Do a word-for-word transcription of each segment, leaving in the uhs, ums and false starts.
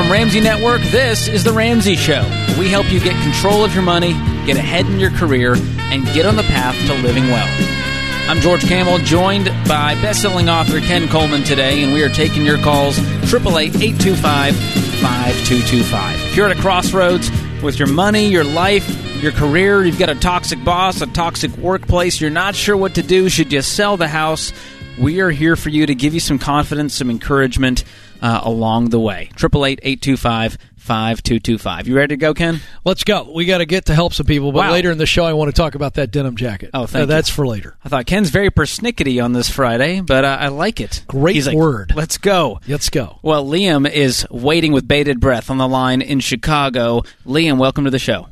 From Ramsey Network, this is The Ramsey Show. We help you get control of your money, get ahead in your career, and get on the path to living well. I'm George Kamel, joined by best-selling author Ken Coleman today, and we are taking your calls, eight eight eight, eight two five, five two two five. If you're at a crossroads with your money, your life, your career, you've got a toxic boss, a toxic workplace, you're not sure what to do, should you sell the house? We are here for you to give you some confidence, some encouragement uh, along the way. eight eight eight, eight two five, five two two five. You ready to go, Ken? Let's go. We got to get to help some people, but wow. Later in the show, I want to talk about that denim jacket. Oh, thank so you. That's for later. I thought Ken's very persnickety on this Friday, but uh, I like it. Great He's like, word. Let's go. Let's go. Well, Liam is waiting with bated breath on the line in Chicago. Liam, welcome to the show.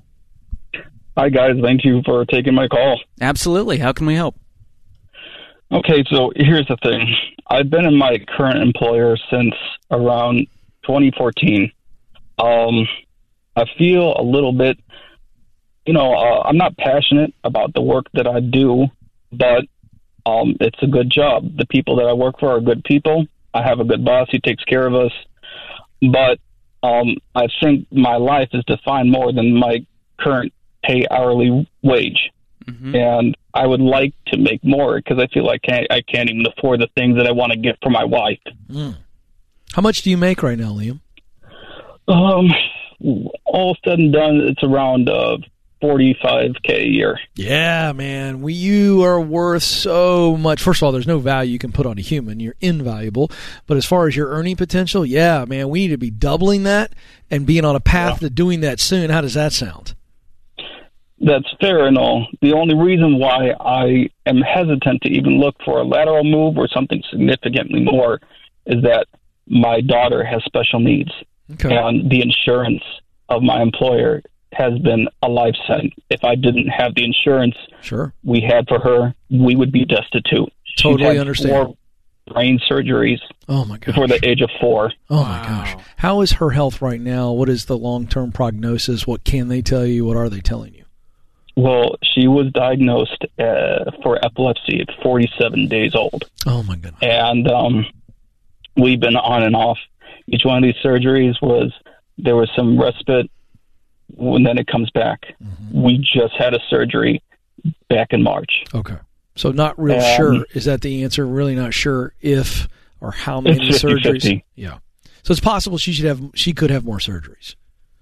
Hi, guys. Thank you for taking my call. Absolutely. How can we help? Okay, so here's the thing. I've been in my current employer since around twenty fourteen. Um, I feel a little bit, you know, uh, I'm not passionate about the work that I do, but um, it's a good job. The people that I work for are good people. I have a good boss. He takes care of us. But um, I think my life is defined more than my current pay hourly wage. Mm-hmm. And I would like to make more because I feel like I can't, I can't even afford the things that I want to get for my wife. Mm. How much do you make right now, Liam? Um, all said and done, it's around uh, forty-five K a year. Yeah, man. We, you are worth so much. First of all, there's no value you can put on a human. You're invaluable. But as far as your earning potential, yeah, man, we need to be doubling that and being on a path yeah. to doing that soon. How does that sound? That's fair and all. The only reason why I am hesitant to even look for a lateral move or something significantly more is that my daughter has special needs. Okay. And the insurance of my employer has been a life sentence. If I didn't have the insurance sure. we had for her, we would be destitute. Totally She's had understand. Four brain surgeries oh my gosh. before the age of four. Oh, my wow. gosh. How is her health right now? What is the long-term prognosis? What can they tell you? What are they telling you? Well, she was diagnosed uh, for epilepsy at forty-seven days old. Oh, my goodness. And um, we've been on and off. Each one of these surgeries was, there was some respite, and then it comes back. Mm-hmm. We just had a surgery back in March. Okay. So not real um, sure. Is that the answer? Really not sure if or how many it's fifty, surgeries? fifty. Yeah. So it's possible she should have, she could have more surgeries.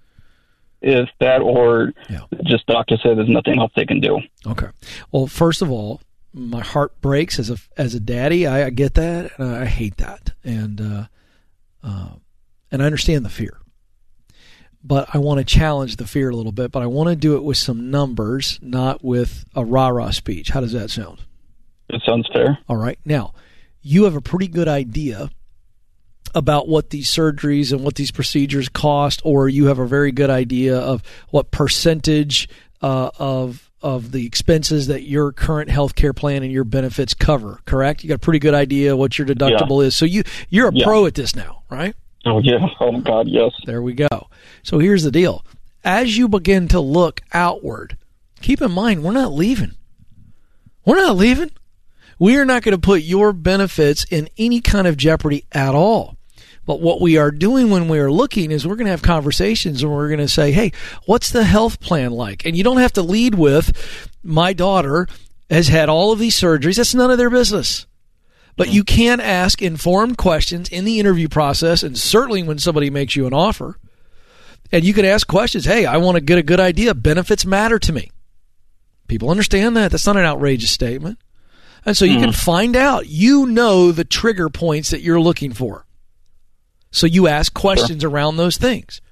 If that or yeah. just doctor said there's nothing else they can do. Okay. Well, first of all, my heart breaks as a as a daddy. I, I get that, and I hate that, and uh, uh, and I understand the fear. But I want to challenge the fear a little bit. But I want to do it with some numbers, not with a rah-rah speech. How does that sound? It sounds fair. All right. Now, you have a pretty good idea about what these surgeries and what these procedures cost, or you have a very good idea of what percentage uh, of of the expenses that your current health care plan and your benefits cover, correct? You got a pretty good idea what your deductible yeah. is. So you, you're a yeah. pro at this now, right? Oh, yeah. Oh, my God, yes. There we go. So here's the deal. As you begin to look outward, keep in mind, we're not leaving. We're not leaving. We are not going to put your benefits in any kind of jeopardy at all. But what we are doing when we are looking is we're going to have conversations and we're going to say, hey, what's the health plan like? And you don't have to lead with, my daughter has had all of these surgeries. That's none of their business. But you can ask informed questions in the interview process, and certainly when somebody makes you an offer. And you can ask questions. Hey, I want to get a good idea. Benefits matter to me. People understand that. That's not an outrageous statement. And so you mm. can find out. You know the trigger points that you're looking for. So you ask questions sure. around those things.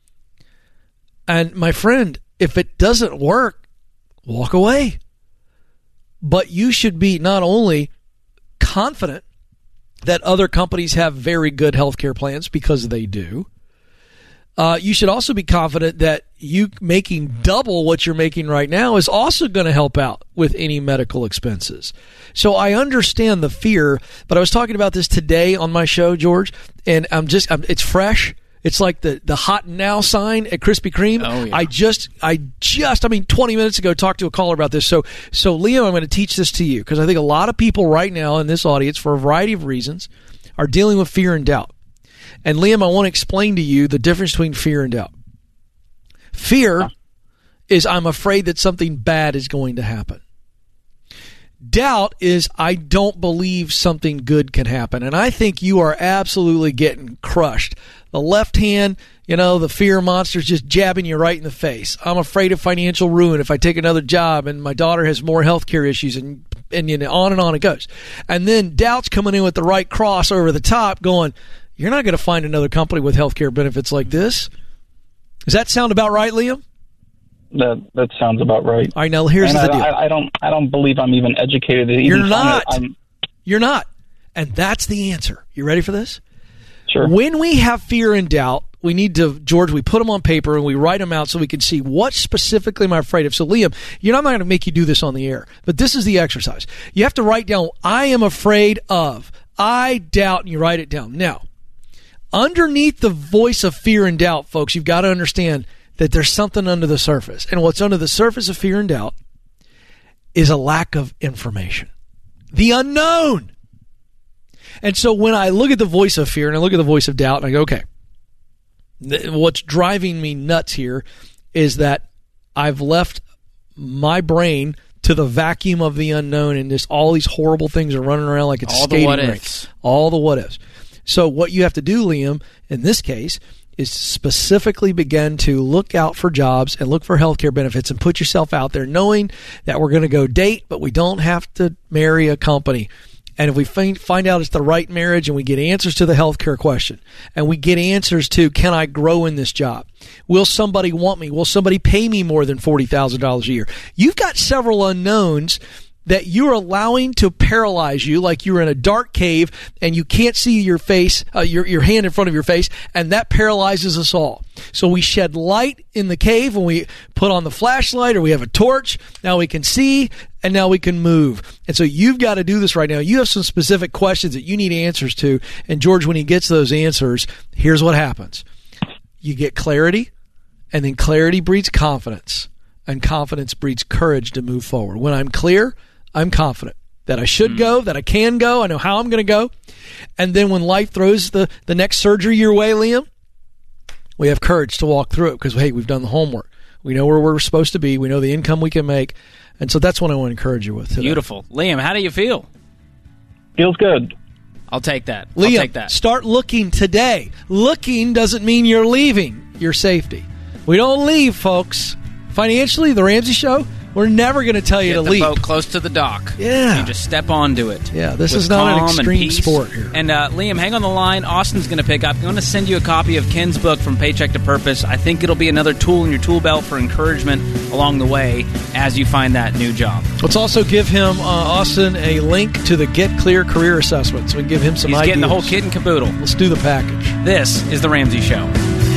And my friend, if it doesn't work, walk away. But you should be not only confident that other companies have very good healthcare plans, because they do. Uh, you should also be confident that you making double what you're making right now is also going to help out with any medical expenses. So I understand the fear, but I was talking about this today on my show, George, and I'm just, I'm, it's fresh. It's like the, the hot now sign at Krispy Kreme. Oh, yeah. I just, I just, I mean, twenty minutes ago talked to a caller about this. So, so Liam, I'm going to teach this to you because I think a lot of people right now in this audience, for a variety of reasons, are dealing with fear and doubt. And Liam, I want to explain to you the difference between fear and doubt. Fear is I'm afraid that something bad is going to happen. Doubt is I don't believe something good can happen. And I think you are absolutely getting crushed. The left hand, you know, the fear monster is just jabbing you right in the face. I'm afraid of financial ruin if I take another job and my daughter has more health care issues, and, and you know, on and on it goes. And then doubt's coming in with the right cross over the top going, you're not going to find another company with health care benefits like this. Does that sound about right, Liam? That that sounds about right. All right, now here's and the I, deal. I, I don't I don't believe I'm even educated. Even You're not. I'm, You're not. And that's the answer. You ready for this? Sure. When we have fear and doubt, we need to, George, we put them on paper and we write them out so we can see what specifically am I afraid of. So, Liam, you know, I'm not going to make you do this on the air, but this is the exercise. You have to write down, I am afraid of, I doubt, and you write it down. Now, underneath the voice of fear and doubt, folks, you've got to understand that there's something under the surface. And what's under the surface of fear and doubt is a lack of information. The unknown. And so when I look at the voice of fear and I look at the voice of doubt and I go, okay, th- what's driving me nuts here is that I've left my brain to the vacuum of the unknown, and just all these horrible things are running around like it's all a skating the what rink. ifs. All the what ifs. So what you have to do, Liam, in this case, is specifically begin to look out for jobs and look for healthcare benefits and put yourself out there knowing that we're going to go date, but we don't have to marry a company. And if we find, find out it's the right marriage and we get answers to the healthcare question and we get answers to, can I grow in this job? Will somebody want me? Will somebody pay me more than forty thousand dollars a year? You've got several unknowns that you're allowing to paralyze you, like you're in a dark cave and you can't see your face, uh, your your hand in front of your face, and that paralyzes us all. So we shed light in the cave when we put on the flashlight or we have a torch. Now we can see and now we can move. And so you've got to do this right now. You have some specific questions that you need answers to. And George, when he gets those answers, here's what happens. You get clarity, and then clarity breeds confidence, and confidence breeds courage to move forward. When I'm clear, I'm confident that I should mm. go, that I can go, I know how I'm going to go. And then when life throws the, the next surgery your way, Liam, we have courage to walk through it because, hey, we've done the homework. We know where we're supposed to be. We know the income we can make. And so that's what I want to encourage you with today. Beautiful. Liam, how do you feel? Feels good. I'll take that. Liam, I'll take that. Start looking today. Looking doesn't mean you're leaving your safety. We don't leave, folks. Financially, The Ramsey Show, we're never going to tell you Get to the leave. boat close to the dock. Yeah. You just step onto it. Yeah, this with is not an calm and extreme peace. sport here. And uh, Liam, hang on the line. Austin's going to pick up. I'm going to send you a copy of Ken's book, From Paycheck to Purpose. I think it'll be another tool in your tool belt for encouragement along the way as you find that new job. Let's also give him, uh, Austin, a link to the Get Clear Career Assessment so we can give him some He's ideas. getting the whole kit and caboodle. Let's do the package. This is The Ramsey Show.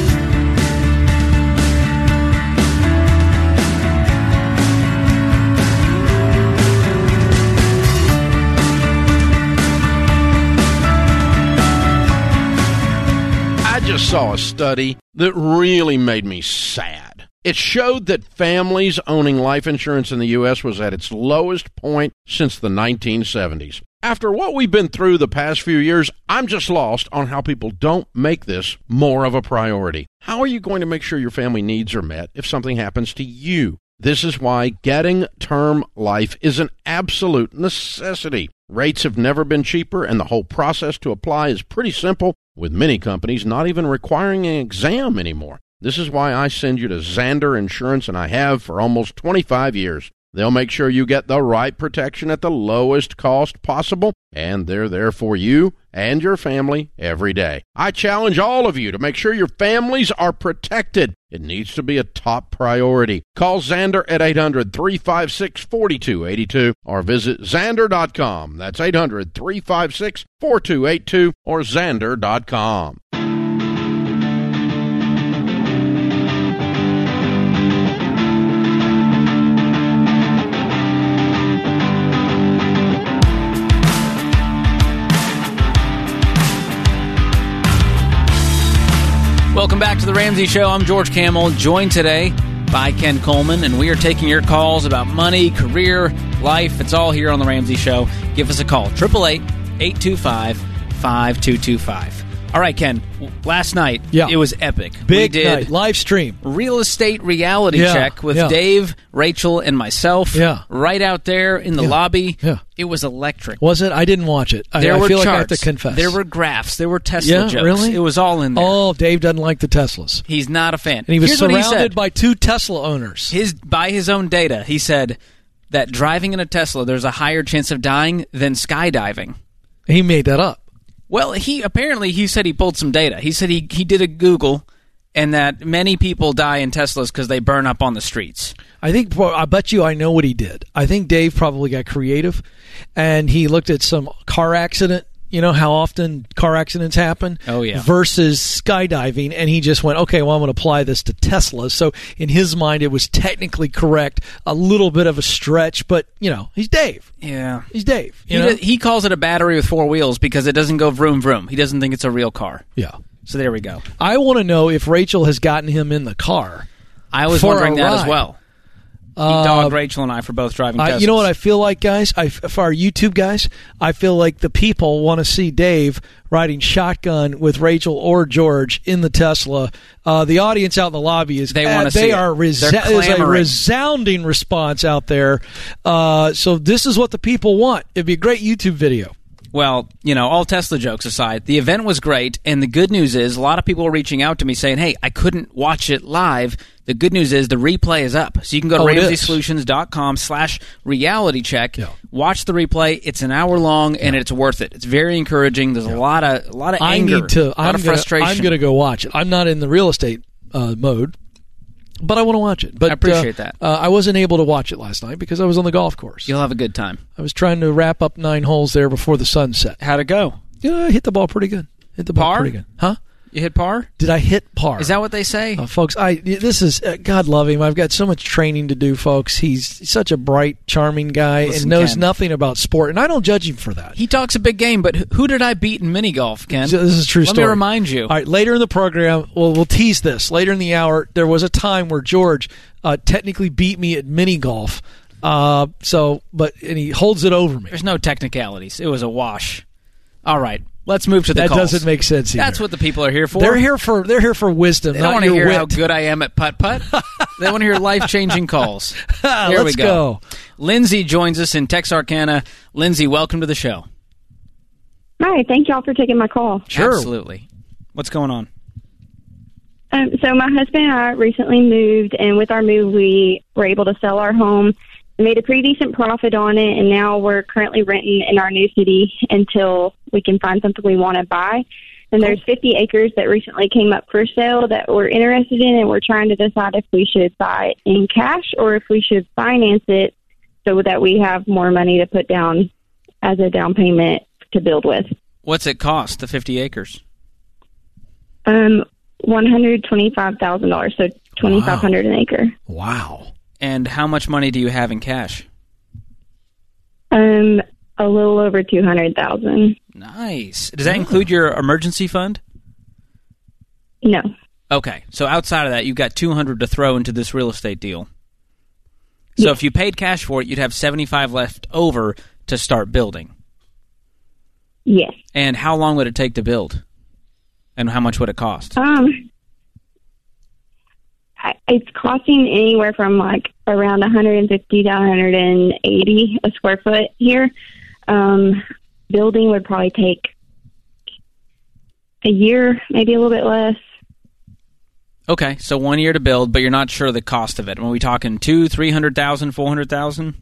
Saw a study that really made me sad. It showed that families owning life insurance in the U S was at its lowest point since the nineteen seventies. After what we've been through the past few years, I'm just lost on how people don't make this more of a priority. How are you going to make sure your family needs are met if something happens to you? This is why getting term life is an absolute necessity. Rates have never been cheaper, and the whole process to apply is pretty simple, with many companies not even requiring an exam anymore. This is why I send you to Zander Insurance, and I have for almost twenty-five years. They'll make sure you get the right protection at the lowest cost possible, and they're there for you and your family every day. I challenge all of you to make sure your families are protected. It needs to be a top priority. Call Zander at eight hundred, three five six, four two eight two or visit Zander dot com. That's eight hundred, three five six, four two eight two or Zander dot com. Welcome back to The Ramsey Show. I'm George Kamel, joined today by Ken Coleman, and we are taking your calls about money, career, life. It's all here on The Ramsey Show. Give us a call, eight eight eight, eight two five, five two two five. All right, Ken. Last night, Yeah. it was epic. Big we did night, live stream. real estate reality Yeah, check with yeah. Dave, Rachel, and myself. Yeah. Right out there in the Yeah, lobby. yeah. It was electric. Was it? I didn't watch it. I, There I were feel charts. like I have to confess. There were graphs. There were Tesla Yeah, jokes. really? It was all in there. Oh, Dave doesn't like the Teslas. He's not a fan. And he was Here's what he surrounded said. by two Tesla owners. his by his own data. He said that driving in a Tesla, there's a higher chance of dying than skydiving. He made that up. Well, he apparently he said he pulled some data. He said he he did a Google, and that many people die in Teslas because they burn up on the streets. I think, well, I bet you I know what he did. I think Dave probably got creative, and he looked at some car accident. You know how often car accidents happen? Oh, yeah. Versus skydiving, and he just went, okay, well, I'm going to apply this to Tesla. So in his mind, it was technically correct. A little bit of a stretch, but, you know, he's Dave. Yeah. He's Dave. He, You know? did- he calls it a battery with four wheels because it doesn't go vroom vroom. He doesn't think it's a real car. Yeah. So there we go. I want to know if Rachel has gotten him in the car. I was For wondering a that as ride. well. He Uh, dogged Rachel and I for both driving Teslas. I, you know what I feel like, guys? I, for our YouTube guys, I feel like the people want to see Dave riding shotgun with Rachel or George in the Tesla. Uh, the audience out in the lobby is They uh, wanna they see it. are resa- They're there's a clamoring. resounding response out there. Uh, so this is what the people want. It'd be a great YouTube video. Well, you know, all Tesla jokes aside, the event was great, and the good news is a lot of people were reaching out to me saying, hey, I couldn't watch it live. The good news is the replay is up. So you can go to Oh, it ramsey is. solutions dot com slash reality check, Yeah. watch the replay. It's an hour long, and it's worth it. It's very encouraging. There's a lot of a lot of I anger, need to. a lot I'm of gonna, frustration. I'm going to go watch it. I'm not in the real estate uh, mode, but I want to watch it. But I appreciate uh, that. Uh, I wasn't able to watch it last night because I was on the golf course. You'll have a good time. I was trying to wrap up nine holes there before the sun set. How'd it go? Yeah, I hit the ball pretty good. Hit the ball Par? pretty good. Huh? You hit par? Did I hit par? Is that what they say? Uh, folks, I this is uh, God love him. I've got so much training to do, folks. He's such a bright, charming guy Listen, and knows Ken. nothing about sport, and I don't judge him for that. He talks a big game, but who did I beat in mini golf, Ken? So this is a true Let story. me remind you. All right, later in the program, well, we'll tease this. Later in the hour, there was a time where George uh, technically beat me at mini golf. Uh, so, but and he holds it over me. There's no technicalities. It was a wash. All right, let's move to the That calls. doesn't make sense either. That's what the people are here for. They're here for. They're here for wisdom, They don't not want to your hear wit. how good I am at putt putt. They want to hear life changing calls. Here Let's we go. Lindsay joins us in Texarkana. Lindsay, welcome to the show. Hi, thank y'all for taking my call. Sure. Absolutely. What's going on? Um, so my husband and I recently moved, and with our move, we were able to sell our home, made a pretty decent profit on it, and now we're currently renting in our new city until we can find something we want to buy. And there's fifty acres that recently came up for sale that we're interested in, and we're trying to decide if we should buy it in cash or if we should finance it so that we have more money to put down as a down payment to build with. What's it cost, the fifty acres? Um, one hundred twenty-five thousand dollars, so twenty-five hundred an acre. Wow. And how much money do you have in cash? Um, a little over two hundred thousand. Nice. Does that include your emergency fund? No. Okay, so outside of that, you've got two hundred to throw into this real estate deal. So Yeah. if you paid cash for it, you'd have seventy-five left over to start building. Yes. And how long would it take to build? And how much would it cost? Um, I, it's costing anywhere from like around one hundred fifty to one hundred eighty a square foot here. Um, building would probably take a year, maybe a little bit less. Okay, so one year to build, but you're not sure the cost of it. Are we talking two, three hundred thousand, four hundred thousand?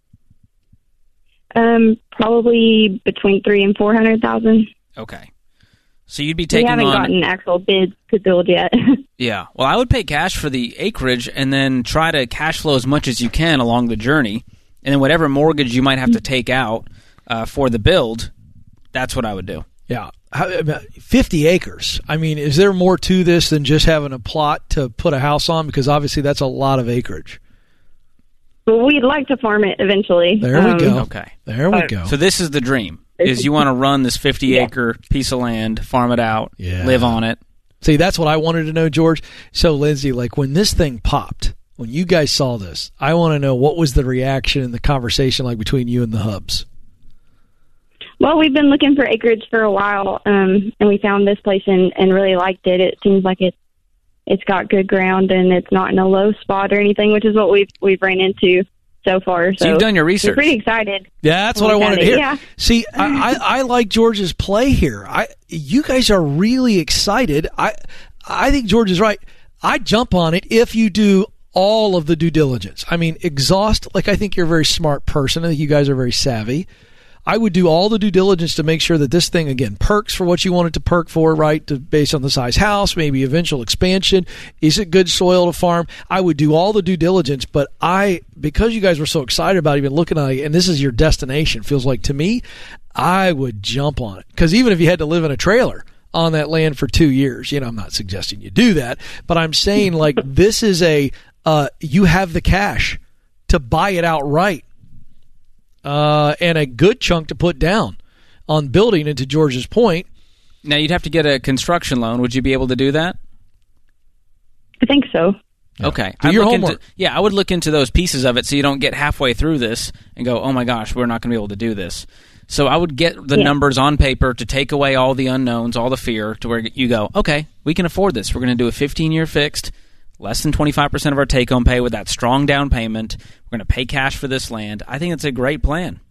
Um, probably between three and four hundred thousand. Okay, so you'd be We taking haven't on. gotten actual bids to build yet. Yeah, well, I would pay cash for the acreage and then try to cash flow as much as you can along the journey, and then whatever mortgage you might have to take out uh, for the build, that's what I would do. Yeah. How, about fifty acres. I mean, is there more to this than just having a plot to put a house on? Because obviously that's a lot of acreage. But we'd like to farm it eventually. There we Um, go. Okay. There we uh, go. So this is the dream: is you want to run this fifty-acre piece of land, farm it out, Yeah. live on it. See, that's what I wanted to know, George. So, Lindsay, like when this thing popped, when you guys saw this, I want to know what was the reaction and the conversation like between you and the hubs. Well, we've been looking for acreage for a while, um, and we found this place and, and really liked it. It seems like it, it's got good ground, and it's not in a low spot or anything, which is what we've we've ran into so far. So, so you've done your research. We're pretty excited. Yeah, that's what I wanted to hear. Yeah. See, I, I, I like George's play here. I you guys are really excited. I I think George is right. I'd jump on it if you do all of the due diligence. I mean, exhaust, like I think you're a very smart person. I think you guys are very savvy. I would do all the due diligence to make sure that this thing, again, perks for what you want it to perk for, right, to, based on the size house, maybe eventual expansion. Is it good soil to farm? I would do all the due diligence, but I, because you guys were so excited about even looking at it, and this is your destination, feels like to me, I would jump on it. Because even if you had to live in a trailer on that land for two years, you know, I'm not suggesting you do that, but I'm saying, like, this is a, uh, you have the cash to buy it outright. Uh, and a good chunk to put down on building, and to George's point. Now, you'd have to get a construction loan. Would you be able to do that? I think so. Okay. Do I'd your look homework. Into, yeah, I would look into those pieces of it so you don't get halfway through this and go, oh my gosh, we're not going to be able to do this. So I would get the Yeah. numbers on paper to take away all the unknowns, all the fear, to where you go, okay, we can afford this. We're going to do a fifteen-year fixed, less than twenty-five percent of our take-home pay with that strong down payment. We're going to pay cash for this land. I think it's a great plan.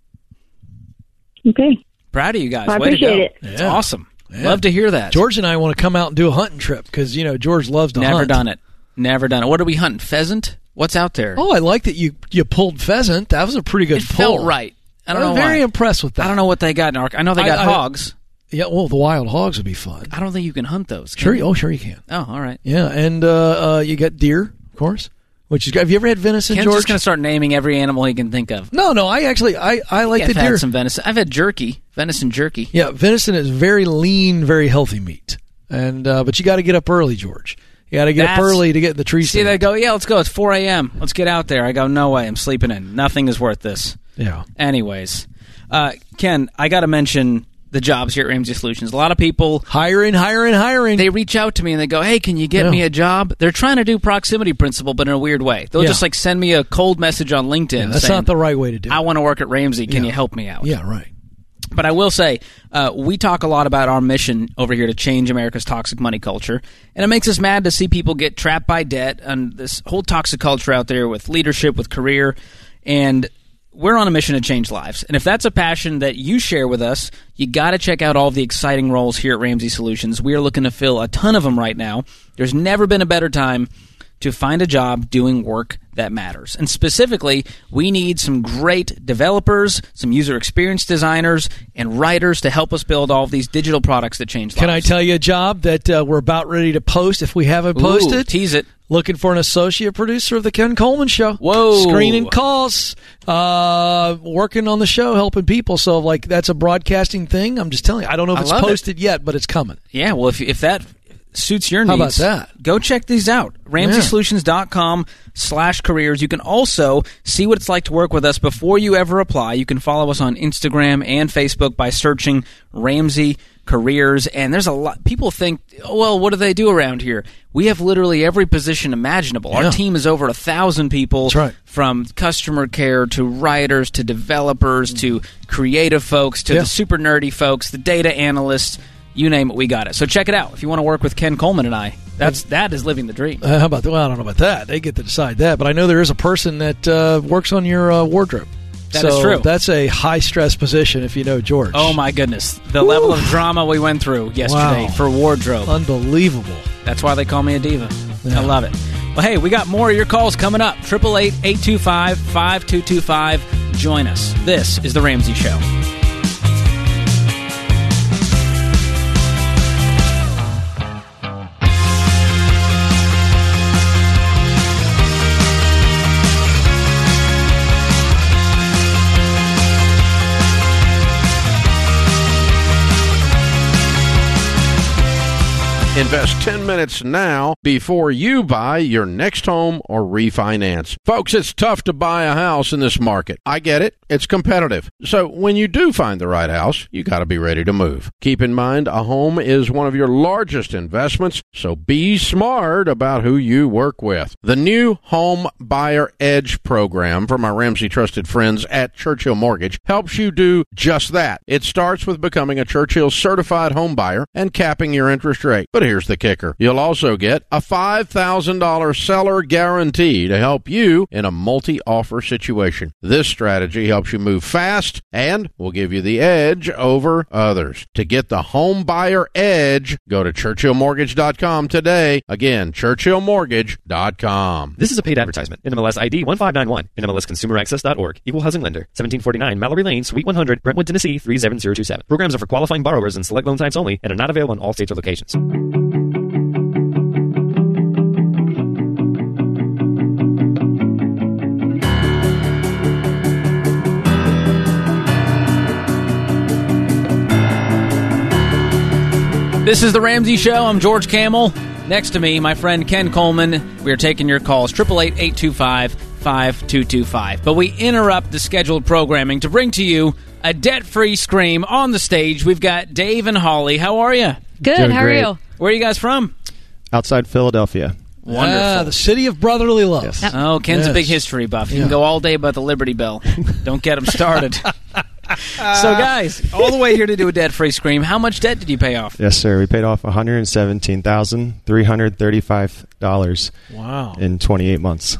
Okay. Proud of you guys. I Way to go. appreciate it. It's Yeah. awesome. Yeah. Love to hear that. George and I want to come out and do a hunting trip because, you know, George loves to Never hunt. done it. Never done it. What are we hunting? Pheasant? What's out there? Oh, I like that you, you pulled pheasant. That was a pretty good it pull. felt right. I don't I'm know very why. impressed with that. I don't know what they got in Ark. I know they I- got I- hogs. Yeah, well, the wild hogs would be fun. I don't think you can hunt those. Can Sure. you? Oh, sure you can. Oh, all right. Yeah, and uh, uh, you got deer, of course. Which is good. Have you ever had venison, Ken's George? just going to start naming every animal he can think of. No, no. I actually I, I like I've the had deer. some venison. I've had jerky, venison jerky. Yeah, venison is very lean, very healthy meat. And uh, but you got to get up early, George. You got to get That's- up early to get in the tree See, stand. they go, yeah, let's go. It's four a.m. Let's get out there. I go, no way. I'm sleeping in. Nothing is worth this. Yeah. Anyways, uh, Ken, I got to mention the jobs here at Ramsey Solutions. A lot of people, Hiring, hiring, hiring. they reach out to me and they go, hey, can you get Yeah. me a job? They're trying to do proximity principle, but in a weird way. They'll Yeah. just like send me a cold message on LinkedIn Yeah, that's saying, not the right way to do it. I want to work at Ramsey. Can Yeah. you help me out? Yeah, right. But I will say, uh, we talk a lot about our mission over here to change America's toxic money culture. And it makes us mad to see people get trapped by debt and this whole toxic culture out there with leadership, with career. And we're on a mission to change lives. And if that's a passion that you share with us, you got to check out all of the exciting roles here at Ramsey Solutions. We are looking to fill a ton of them right now. There's never been a better time to find a job doing work that matters. And specifically, we need some great developers, some user experience designers, and writers to help us build all of these digital products that change lives. Can I tell you a job that uh, we're about ready to post if we haven't Ooh, posted? tease it. Looking for an associate producer of the Ken Coleman Show. Whoa. Screening calls, uh, working on the show, helping people. So, like, that's a broadcasting thing. I'm just telling you. I don't know if I it's love it. posted yet, but it's coming. Yeah, well, if if that suits your How needs, about that? go check these out. Ramsey Solutions dot com slash careers. You can also see what it's like to work with us before you ever apply. You can follow us on Instagram and Facebook by searching Ramsey Careers. And there's a lot. People think, oh, well, what do they do around here? We have literally every position imaginable. Yeah. Our team is over a thousand people. That's right. From customer care to writers to developers to creative folks to Yeah. the super nerdy folks, the data analysts. You name it, we got it. So check it out if you want to work with Ken Coleman and I. That's that is living the dream. Uh, how about that? Well, I don't know about that. They get to decide that. But I know there is a person that uh, works on your uh, wardrobe. That so is true. That's a high-stress position if you know George. Oh my goodness, the level of drama we went through yesterday Wow. for wardrobe. Unbelievable. That's why they call me a diva. Yeah. I love it. Well, hey, we got more of your calls coming up. eight eight eight, eight two five, five two two five. Join us. This is The Ramsey Show. Invest ten minutes now before you buy your next home or refinance. Folks, it's tough to buy a house in this market. I get it. It's competitive. So when you do find the right house, you got to be ready to move. Keep in mind, a home is one of your largest investments, so be smart about who you work with. The new Home Buyer Edge program from our Ramsey trusted friends at Churchill Mortgage helps you do just that. It starts with becoming a Churchill certified home buyer and capping your interest rate. But here's the kicker. You'll also get a five thousand dollars seller guarantee to help you in a multi-offer situation. This strategy helps you move fast and will give you the edge over others. To get the Home Buyer Edge, go to Churchill Mortgage dot com today. Again, Churchill Mortgage dot com. This is a paid advertisement. N M L S I D one five nine one. N M L S Consumer Access dot org. Equal housing lender. seventeen forty-nine Mallory Lane, Suite one hundred, Brentwood, Tennessee three seven zero two seven. Programs are for qualifying borrowers and select loan types only and are not available in all states or locations. This is The Ramsey Show. I'm George Camel. Next to me, my friend Ken Coleman. We are taking your calls, eight eight eight, eight two five, five two two five. But we interrupt the scheduled programming to bring to you a debt-free scream on the stage. We've got Dave and Holly. How are you? Good. Doing How are great. you? Where are you guys from? Outside Philadelphia. Wonderful. Ah, the city of brotherly love. Yes. Oh, Ken's Yes. a big history buff. You Yeah. can go all day about the Liberty Bell. Don't get him started. So, guys, all the way here to do a debt-free scream. How much debt did you pay off? Yes, sir. We paid off one hundred seventeen thousand three hundred thirty-five dollars Wow. in twenty-eight months.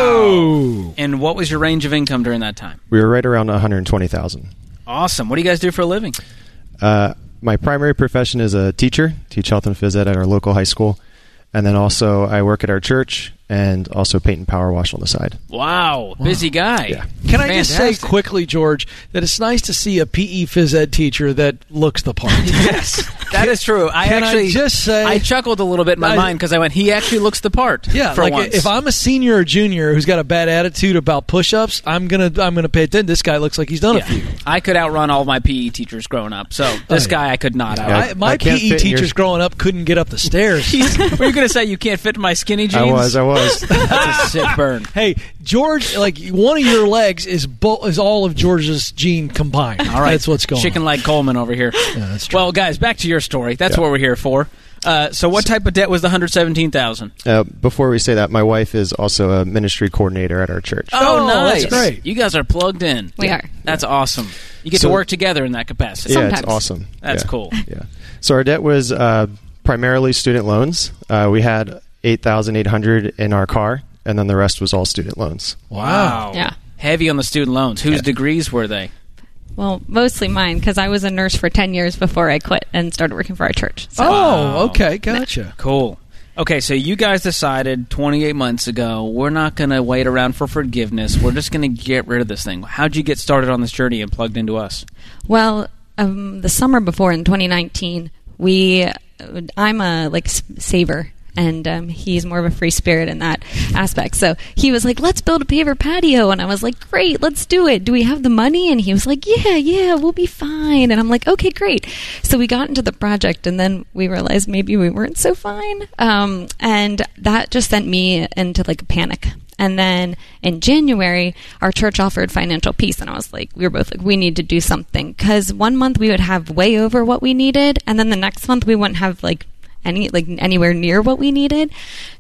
Whoa. And what was your range of income during that time? We were right around one hundred twenty thousand dollars. Awesome. What do you guys do for a living? Uh, my primary profession is a teacher, teach health and phys ed at our local high school. And then also I work at our church and also paint and power wash on the side. Wow. Busy guy. Yeah. Can I just say Fantastic. quickly, George, that it's nice to see a P E phys ed teacher that looks the part. Yes, that is true. I Can actually I just say I chuckled a little bit in my I- mind because I went, he actually looks the part. Yeah, for like once. if I'm a senior or junior who's got a bad attitude about push-ups, I'm gonna I'm gonna pay attention. This guy looks like he's done Yeah. a few. I could outrun all my P E teachers growing up, so this yeah. guy I could not outrun. Yeah. I, my I can't P E fit in your- teachers growing up couldn't get up the stairs. Were you going to say you can't fit in my skinny jeans? I was, I was. That's a sick burn. Hey, George, like one of your legs is bo- is all of George's gene combined. All right, That's what's going Chicken on. leg Coleman over here. Yeah, that's true. Well, guys, back to your story. That's Yeah. what we're here for. Uh, so, what type of debt was the one hundred seventeen thousand? Uh, before we say that, my wife is also a ministry coordinator at our church. Oh, nice! that's great. You guys are plugged in. We are. That's awesome. You get So- to work together in that capacity. yeah, sometimes. it's awesome. That's Yeah. cool. Yeah. So our debt was uh, primarily student loans. Uh, we had eight thousand eight hundred dollars in our car, and then the rest was all student loans. Wow. Yeah. Heavy on the student loans. Whose Yeah. degrees were they? Well, mostly mine because I was a nurse for ten years before I quit and started working for our church. So. Oh, okay, gotcha. Cool. Okay, so you guys decided twenty-eight months ago, we're not going to wait around for forgiveness. We're just going to get rid of this thing. How'd you get started on this journey and plugged into us? Well, um, the summer before in twenty nineteen, we, I'm a like s- saver. And um, he's more of a free spirit in that aspect. So he was like, let's build a paver patio. And I was like, great, let's do it. Do we have the money? And he was like, yeah, yeah, we'll be fine. And I'm like, okay, great. So we got into the project, and then we realized maybe we weren't so fine. Um, and that just sent me into like a panic. And then in January, our church offered financial peace. And I was like, we were both like, we need to do something. Because one month we would have way over what we needed. And then the next month we wouldn't have like any like anywhere near what we needed.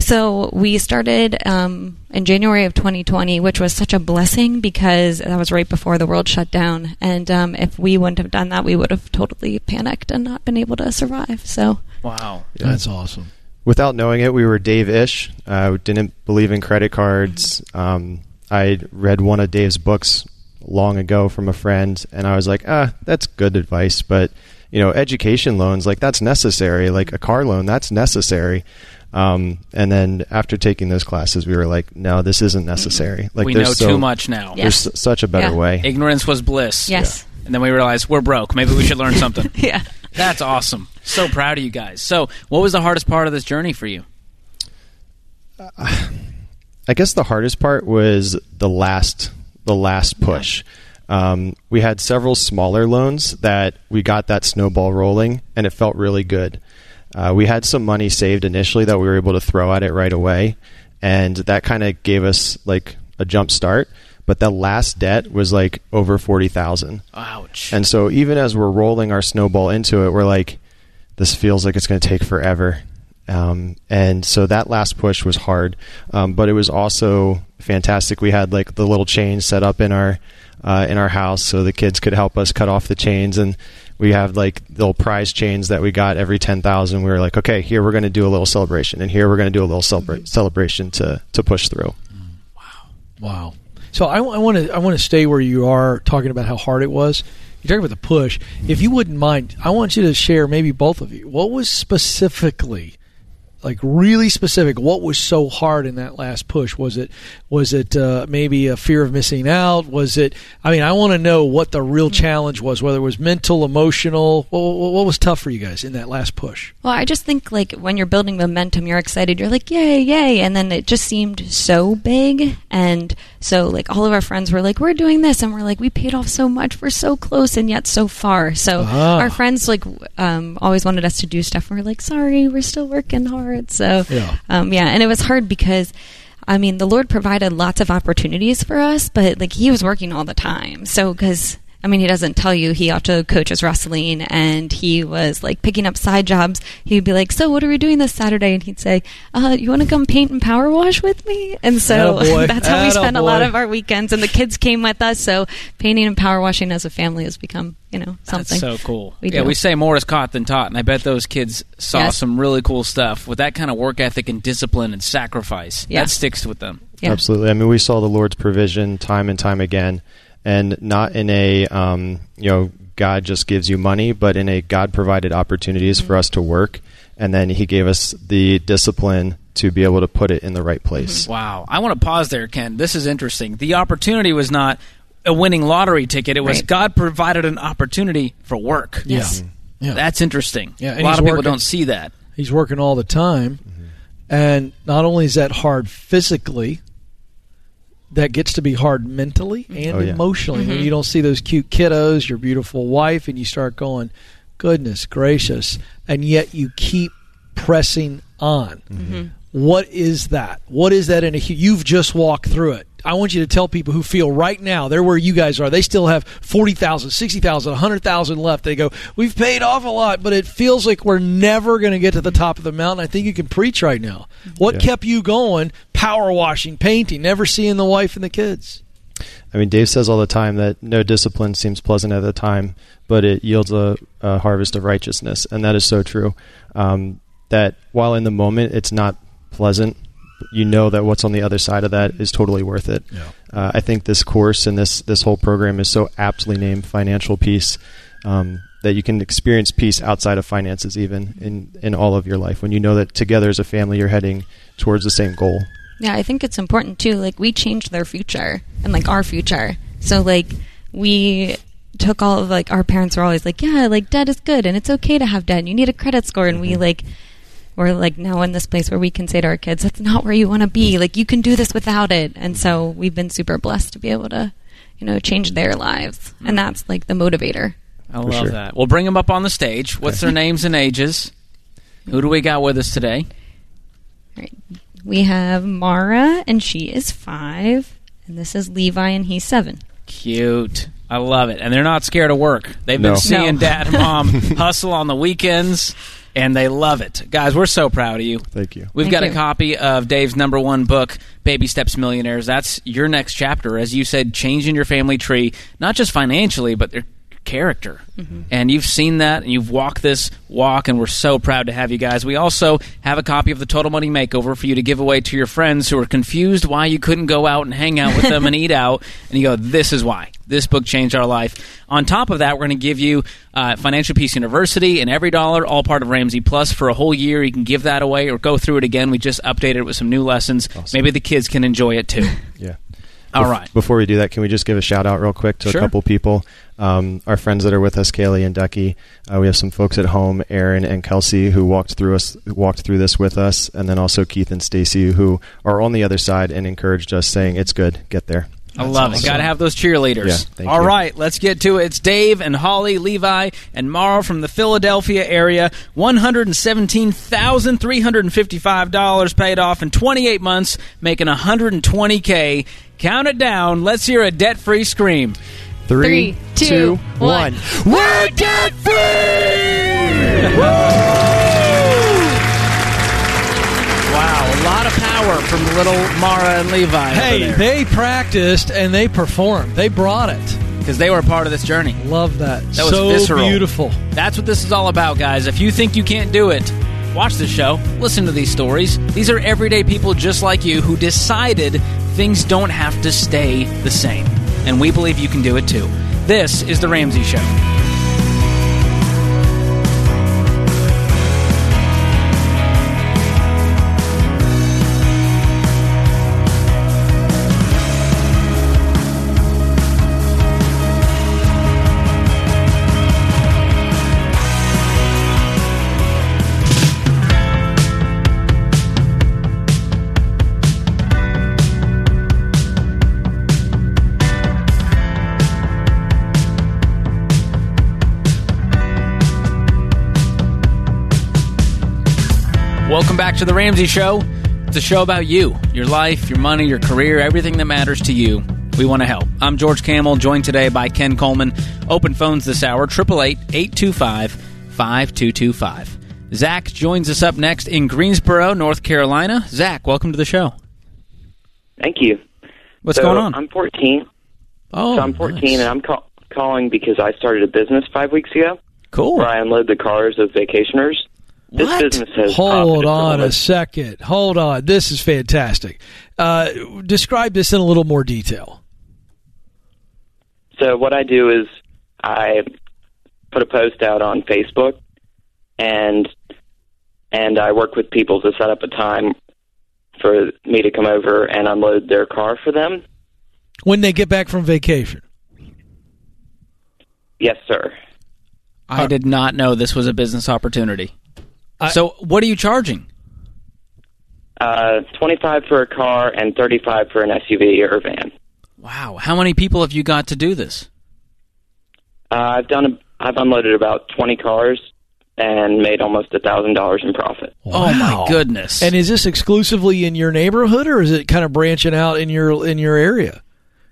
So we started um, in January of twenty twenty, which was such a blessing because that was right before the world shut down. And um, if we wouldn't have done that, we would have totally panicked and not been able to survive. So Wow. That's awesome. Without knowing it, we were Dave-ish. Uh, didn't believe in credit cards. Um, I read one of Dave's books long ago from a friend, and I was like, ah, that's good advice, but you know, education loans, like that's necessary. Like a car loan, that's necessary. Um, and then after taking those classes, we were like, no, this isn't necessary. Like we there's know so- too much now. Yeah. There's s- such a better Yeah. way. Ignorance was bliss. yes. And then we realized we're broke. Maybe we should learn something. Yeah. That's awesome. So proud of you guys. So what was the hardest part of this journey for you? I guess the hardest part was the last the last push. Um, we had several smaller loans that we got that snowball rolling, and it felt really good. Uh, we had some money saved initially that we were able to throw at it right away, and that kind of gave us like a jump start. But the last debt was like over forty thousand. Ouch. And so even as we're rolling our snowball into it, we're like, this feels like it's going to take forever. Um, and so that last push was hard, um, but it was also fantastic. We had like the little chains set up in our uh, in our house so the kids could help us cut off the chains, and we have like little prize chains that we got every ten thousand. We were like, okay, here we're going to do a little celebration, and here we're going to do a little celebra- celebration to to push through. Wow, wow. So I want to I want to stay where you are talking about how hard it was. You're talking about the push. If you wouldn't mind, I want you to share, maybe both of you, what was specifically, like really specific, what was so hard in that last push? Was it was it uh, maybe a fear of missing out? Was it, I mean, I want to know what the real challenge was, whether it was mental, emotional. What, what was tough for you guys in that last push? Well, I just think like when you're building momentum, you're excited. You're like, yay, yay. And then it just seemed so big. And so like all of our friends were like, we're doing this. And we're like, we paid off so much. We're so close and yet so far. So ah. our friends like um, always wanted us to do stuff. And we're like, sorry, we're still working hard. So yeah. Um, yeah. And it was hard because I mean, the Lord provided lots of opportunities for us, but like he was working all the time. So, because I mean, he doesn't tell you he also coaches wrestling, and he was like picking up side jobs. He'd be like, "So, what are we doing this Saturday?" And he'd say, uh, "You want to come paint and power wash with me?" And so Attaboy. that's how we spent Attaboy. a lot of our weekends. And the kids came with us, so painting and power washing as a family has become, you know, something. That's so cool. We yeah, do. we say more is caught than taught, and I bet those kids saw Yes. some really cool stuff with that kind of work ethic and discipline and sacrifice. Yeah. That sticks with them. Yeah. Absolutely. I mean, we saw the Lord's provision time and time again, and not in a, um, you know, God just gives you money, but in a God provided opportunities mm-hmm. for us to work. And then he gave us the discipline to be able to put it in the right place. Mm-hmm. Wow. I want to pause there, Ken. This is interesting. The opportunity was not a winning lottery ticket. It was Right. God provided an opportunity for work. Yes. Yeah. That's interesting. Yeah, and a lot he's of people working- don't see that. He's working all the time. Mm-hmm. And not only is that hard physically, that gets to be hard mentally and Oh, yeah. emotionally. Mm-hmm. When you don't see those cute kiddos, your beautiful wife, and you start going, goodness gracious, and yet you keep pressing on. Mm-hmm. What is that? What is that in a hu- you've just walked through it. I want you to tell people who feel right now they're where you guys are. They still have forty thousand, sixty thousand, one hundred thousand left. They go, we've paid off a lot, but it feels like we're never going to get to the top of the mountain. I think you can preach right now. What Yeah. kept you going? Power washing, painting, never seeing the wife and the kids. I mean, Dave says all the time that no discipline seems pleasant at the time, but it yields a, a harvest of righteousness. And that is so true. Um, that while in the moment it's not pleasant, you know that what's on the other side of that is totally worth it. Yeah. Uh, I think this course and this this whole program is so aptly named Financial Peace, um, that you can experience peace outside of finances, even in, in all of your life, when you know that together as a family you're heading towards the same goal. Yeah, I think it's important too. Like we changed their future and like our future. So like we took all of like our parents were always like, yeah, like debt is good and it's okay to have debt. You need a credit score, and we like we're like now in this place where we can say to our kids, that's not where you want to be. Like you can do this without it. And so we've been super blessed to be able to, you know, change their lives, and that's like the motivator. I For love sure. that. We'll bring them up on the stage. What's their names and ages? Who do we got with us today? All right. We have Mara, and she is five, and this is Levi, and he's seven. Cute. I love it. And they're not scared of work. They've been No. seeing No. Dad and Mom hustle on the weekends, and they love it. Guys, we're so proud of you. Thank you. We've Thank got you. a copy of Dave's number one book, Baby Steps Millionaires. That's your next chapter. As you said, changing your family tree, not just financially, but their character. Mm-hmm. And you've seen that, and you've walked this walk, and we're so proud to have you guys. We also have a copy of the Total Money Makeover for you to give away to your friends who are confused why you couldn't go out and hang out with them and eat out. And you go, this is why. This book changed our life. On top of that, we're going to give you uh, Financial Peace University and Every Dollar, all part of Ramsey Plus for a whole year. You can give that away or go through it again. We just updated it with some new lessons. Awesome. Maybe the kids can enjoy it too. Yeah. All Bef- right. Before we do that, can we just give a shout out real quick to Sure. a couple people? Um, our friends that are with us, Kaylee and Ducky. Uh, we have some folks at home, Aaron and Kelsey, who walked through us, walked through this with us, and then also Keith and Stacy, who are on the other side and encouraged us, saying, "It's good, get there." I love it. Got to have those cheerleaders. Yeah, thank All you. right, let's get to it. It's Dave and Holly, Levi, and Mara from the Philadelphia area. one hundred seventeen thousand three hundred fifty-five dollars paid off in twenty-eight months, making one hundred twenty thousand dollars. Count it down. Let's hear a debt-free scream. Three, Three, two, two, one. one. We're debt free! Wow, a lot of power from little Mara and Levi. Hey, they practiced and they performed. They brought it. because they were a part of this journey. Love that. That was so visceral. beautiful. That's what this is all about, guys. If you think you can't do it, watch the show. Listen to these stories. These are everyday people just like you who decided things don't have to stay the same. And we believe you can do it too. This is The Ramsey Show. Welcome back to The Ramsey Show. It's a show about you, your life, your money, your career, everything that matters to you. We want to help. I'm George Camel, joined today by Ken Coleman. Open phones this hour, eight eight eight, eight two five, five two two five. Zach joins us up next in Greensboro, North Carolina. Zach, welcome to the show. Thank you. What's so going on? I'm fourteen. Oh, so I'm fourteen, nice. and I'm ca- calling because I started a business five weeks ago. Cool. Where I unload the cars of vacationers. This What? business has Hold profited on from a it. second. Hold on. This is fantastic. Uh, describe this in a little more detail. So what I do is I put a post out on Facebook, and and I work with people to set up a time for me to come over and unload their car for them. When they get back from vacation. Yes, sir. I did not know this was a business opportunity. I- so what are you charging? Uh, twenty-five for a car and thirty-five for an S U V or van. Wow. How many people have you got to do this? Uh, I've done. A, I've unloaded about twenty cars and made almost a thousand dollars in profit. Oh, my Wow. goodness. And is this exclusively in your neighborhood, or is it kind of branching out in your in your area?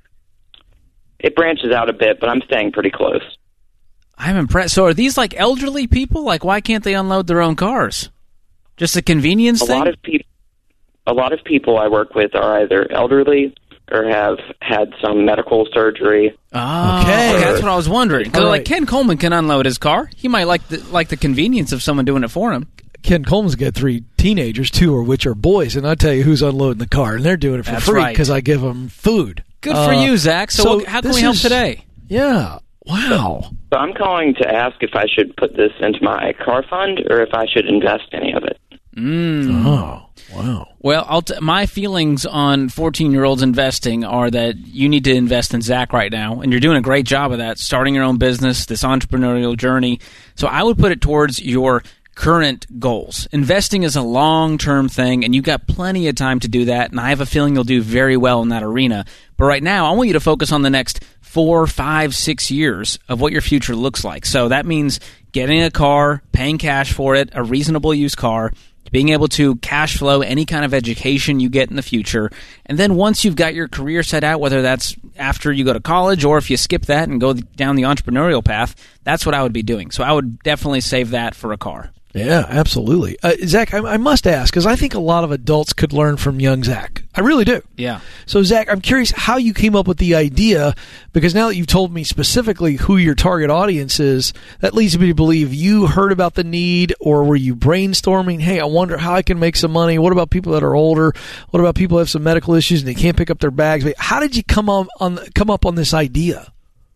It branches out a bit, but I'm staying pretty close. I'm impressed. So are these like elderly people? Like, why can't they unload their own cars? Just a convenience A thing? lot of people. A lot of people I work with are either elderly or have had some medical surgery. Oh, Okay. okay, that's what I was wondering. Because All like right. Ken Coleman can unload his car. He might like the like the convenience of someone doing it for him. Ken Coleman's got three teenagers, two of which are boys, and I tell you who's unloading the car, and they're doing it for That's free right. because I give them food. Good for Uh, you, Zach. So, so what- how can this we help is- today? Yeah. Wow. So I'm calling to ask if I should put this into my car fund or if I should invest any of it. Mm. Oh, wow. Well, I'll t- my feelings on fourteen-year-olds investing are that you need to invest in Zach right now, and you're doing a great job of that, starting your own business, this entrepreneurial journey. So I would put it towards your current goals. Investing is a long-term thing, and you've got plenty of time to do that, and I have a feeling you'll do very well in that arena. But right now, I want you to focus on the next four, five, six years of what your future looks like. So that means getting a car, paying cash for it, a reasonable used car, being able to cash flow any kind of education you get in the future. And then once you've got your career set out, whether that's after you go to college or if you skip that and go down the entrepreneurial path, that's what I would be doing. So I would definitely save that for a car. Yeah, absolutely. Uh, Zach, I, I must ask, because I think a lot of adults could learn from young Zach. I really do. Yeah. So, Zach, I'm curious how you came up with the idea, because now that you've told me specifically who your target audience is, that leads me to believe you heard about the need, or were you brainstorming, hey, I wonder how I can make some money? What about people that are older? What about people who have some medical issues and they can't pick up their bags? How did you come on, on come up on this idea?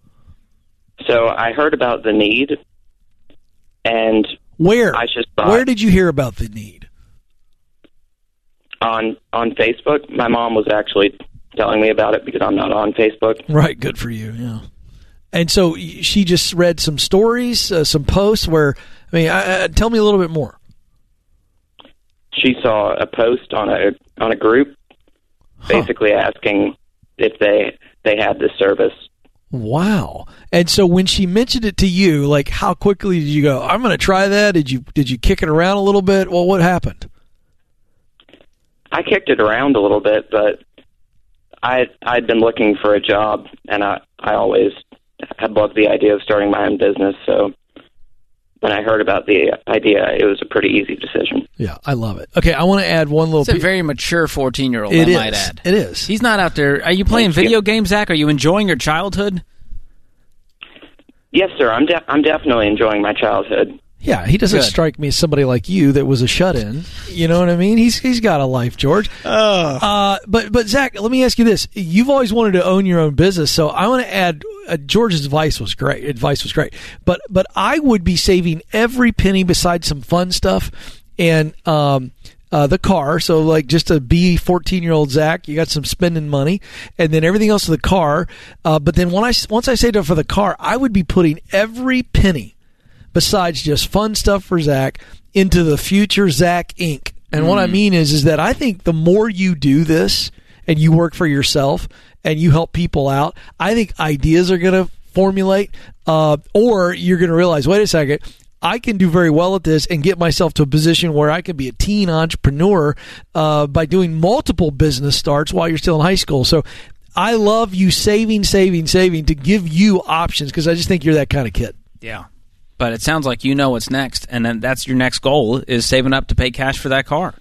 So I heard about the need, and Where? I just thought Where did you hear about the need? on on Facebook. My mom was actually telling me about it because I'm not on Facebook. Right, good for you. Yeah, and so y- she just read some stories, uh, some posts. Where I mean, I, I, tell me a little bit more. She saw a post on a on a group, basically asking if they they had this service. Wow. And so when she mentioned it to you, like, how quickly did you go, I'm going to try that? Did you did you kick it around a little bit? Well, what happened? I kicked it around a little bit, but I I'd been looking for a job, and I I always had loved the idea of starting my own business. So when I heard about the idea, it was a pretty easy decision. Yeah, I love it. Okay, I want to add one little. It's a very mature fourteen-year-old, It I is. might add. It is. He's not out there. Are you playing Thank video you. games, Zach? Are you enjoying your childhood? Yes, sir. I'm de- I'm definitely enjoying my childhood. Yeah, he doesn't Good. strike me as somebody like you that was a shut-in. You know what I mean? He's he's got a life, George. Uh, but but Zach, let me ask you this: you've always wanted to own your own business, so I want to add. Uh, George's advice was great. Advice was great, but but I would be saving every penny besides some fun stuff and um, uh, the car. So like just a be fourteen-year-old Zach, you got some spending money, and then everything else to the car. Uh, but then when I once I saved up for the car, I would be putting every penny besides just fun stuff for Zach into the future Zach Incorporated. And mm. what I mean is, is that I think the more you do this and you work for yourself and you help people out, I think ideas are going to formulate, uh, or you're going to realize, wait a second, I can do very well at this and get myself to a position where I can be a teen entrepreneur uh, by doing multiple business starts while you're still in high school. So I love you saving, saving, saving to give you options because I just think you're that kind of kid. Yeah. But it sounds like you know what's next, and then that's your next goal is saving up to pay cash for that car.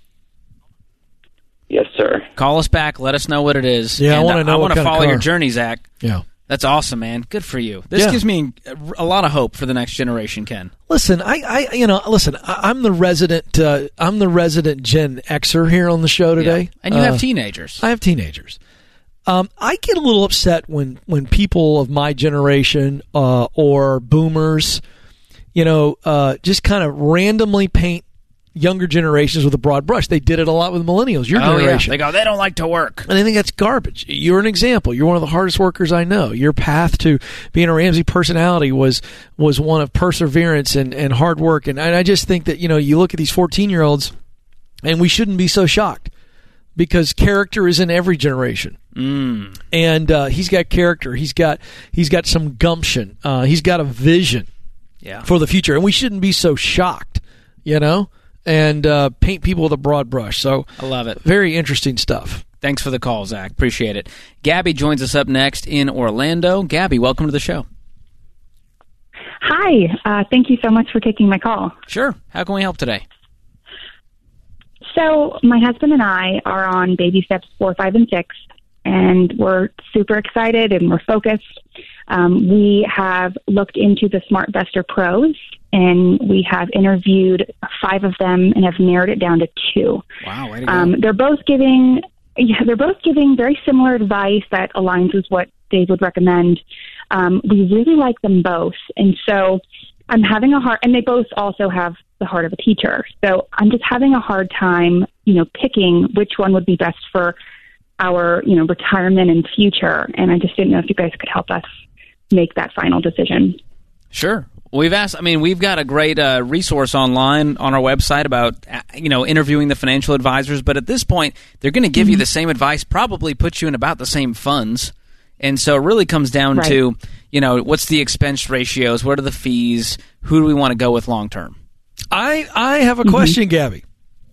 Yes, sir. Call us back. Let us know what it is. Yeah, I And wanna know I what want to kind of follow your car. journey, Zach. Yeah. That's awesome, man. Good for you. This Yeah. gives me a lot of hope for the next generation, Ken. Listen, I, I, you know, listen. I, I'm the resident. Uh, I'm the resident Gen Xer here on the show today, Yeah. And you Uh, have teenagers. I have teenagers. Um, I get a little upset when when people of my generation uh, or boomers, you know, uh, just kind of randomly paint younger generations with a broad brush. They did it a lot with millennials. Your oh, generation. yeah. They go, they don't like to work. And I think that's garbage. You're an example. You're one of the hardest workers I know. Your path to being a Ramsey personality was was one of perseverance and, and hard work. And I just think that, you know, you look at these fourteen-year-olds, and we shouldn't be so shocked because character is in every generation. Mm. And uh, he's got character. He's got he's got some gumption. Uh, he's got a vision Yeah. for the future. And we shouldn't be so shocked, you know, and uh, paint people with a broad brush. So I love it. very interesting stuff. Thanks for the call, Zach. Appreciate it. Gabby joins us up next in Orlando. Gabby, welcome to the show. Hi. Uh, thank you so much for taking my call. Sure. How can we help today? So my husband and I are on baby steps four, five, and six, and we're super excited and we're focused. Um, we have looked into the SmartVestor Pros, and we have interviewed five of them and have narrowed it down to two. Wow, way to go. Um, they're both giving, yeah, they're both giving very similar advice that aligns with what Dave would recommend. Um, we really like them both, and so I'm having a hard. And they both also have the heart of a teacher, so I'm just having a hard time, you know, picking which one would be best for our, you know, retirement and future. And I just didn't know if you guys could help us make that final decision. Sure. We've asked, I mean, we've got a great uh, resource online on our website about, uh, you know, interviewing the financial advisors. But at this point, they're going to give mm-hmm. you the same advice, probably put you in about the same funds. And so it really comes down right. to, you know, what's the expense ratios? What are the fees? Who do we want to go with long term? I, I have a question, mm-hmm. Gabby.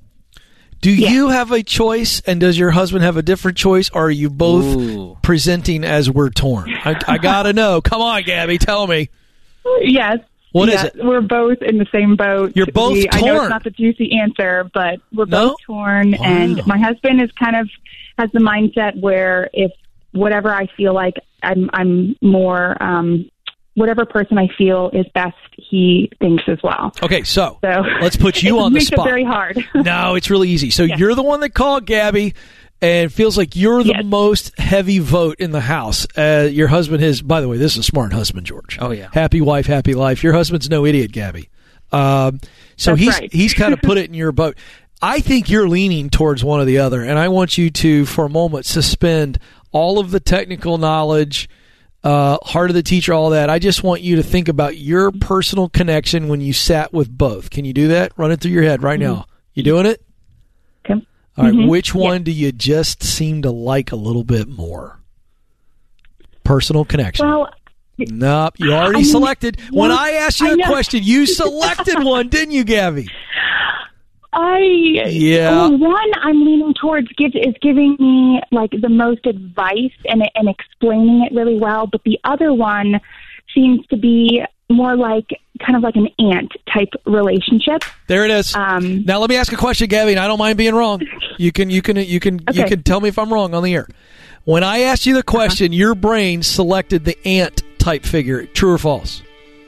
Do yeah. you have a choice, and does your husband have a different choice, or are you both Ooh. presenting as we're torn? I, I got to know. Come on, Gabby, tell me. Yes. What yes, is it? We're both in the same boat. You're both we, torn. I know it's not the juicy answer, but we're No? both torn. Wow. And my husband is kind of has the mindset where if whatever I feel like I'm, I'm more, um, whatever person I feel is best, he thinks as well. Okay, so, So let's put you it on the makes spot. it very hard. No, it's really easy. So Yeah. you're the one that called Gabby, and it feels like you're the Yes. most heavy vote in the house. Uh, your husband is, by the way, this is a smart husband, George. Oh, yeah. Happy wife, happy life. Your husband's no idiot, Gabby. Um, so That's he's right. he's kind of put it in your boat. I think you're leaning towards one or the other, and I want you to, for a moment, suspend all of the technical knowledge, uh, heart of the teacher, all that. I just want you to think about your personal connection when you sat with both. Can you do that? Run it through your head right Mm-hmm. now. You doing it? Okay. All right. Mm-hmm. Which one Yeah. do you just seem to like a little bit more? Personal connection. Well, nope, you already I mean, selected. When well, I asked you I the know. question, you selected one, didn't you, Gabby? I Yeah. well, one I'm leaning towards give, is giving me like the most advice and and explaining it really well, but the other one seems to be more like kind of like an aunt type relationship. There it is. Um, now let me ask a question, Gabby, and I don't mind being wrong. You can you can you can you Okay. can tell me if I'm wrong on the air. When I asked you the question, your brain selected the aunt type figure. True or false?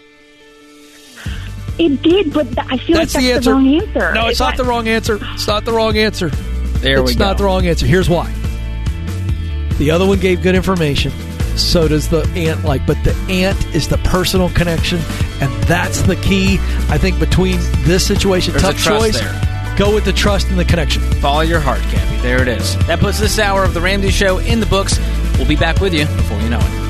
It did, but th- I feel That's like the that's answer. the wrong answer. No, it's not the wrong answer. It's not the wrong answer. There it's we go. not the wrong answer. Here's why. The other one gave good information. So does the aunt like, but the aunt is the personal connection, and that's the key. I think between this situation, There's tough a trust choice. there. Go with the trust and the connection. Follow your heart, Gabby. There it is. That puts this hour of The Ramsey Show in the books. We'll be back with you before you know it.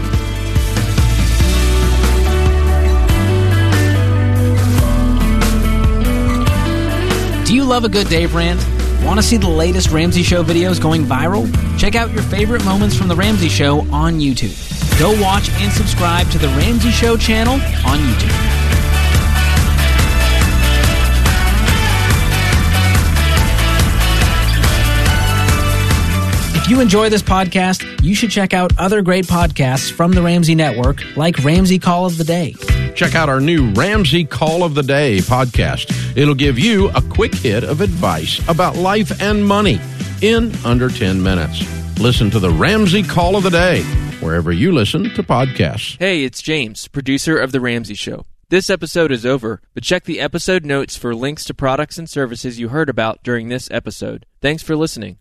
Do you love a good Dave rant? Want to see the latest Ramsey Show videos going viral? Check out your favorite moments from The Ramsey Show on YouTube. Go watch and subscribe to The Ramsey Show channel on YouTube. If you enjoy this podcast, you should check out other great podcasts from the Ramsey Network, like Ramsey Call of the Day. Check out our new Ramsey Call of the Day podcast. It'll give you a quick hit of advice about life and money in under ten minutes. Listen to the Ramsey Call of the Day wherever you listen to podcasts. Hey, it's James, producer of The Ramsey Show. This episode is over, but check the episode notes for links to products and services you heard about during this episode. Thanks for listening.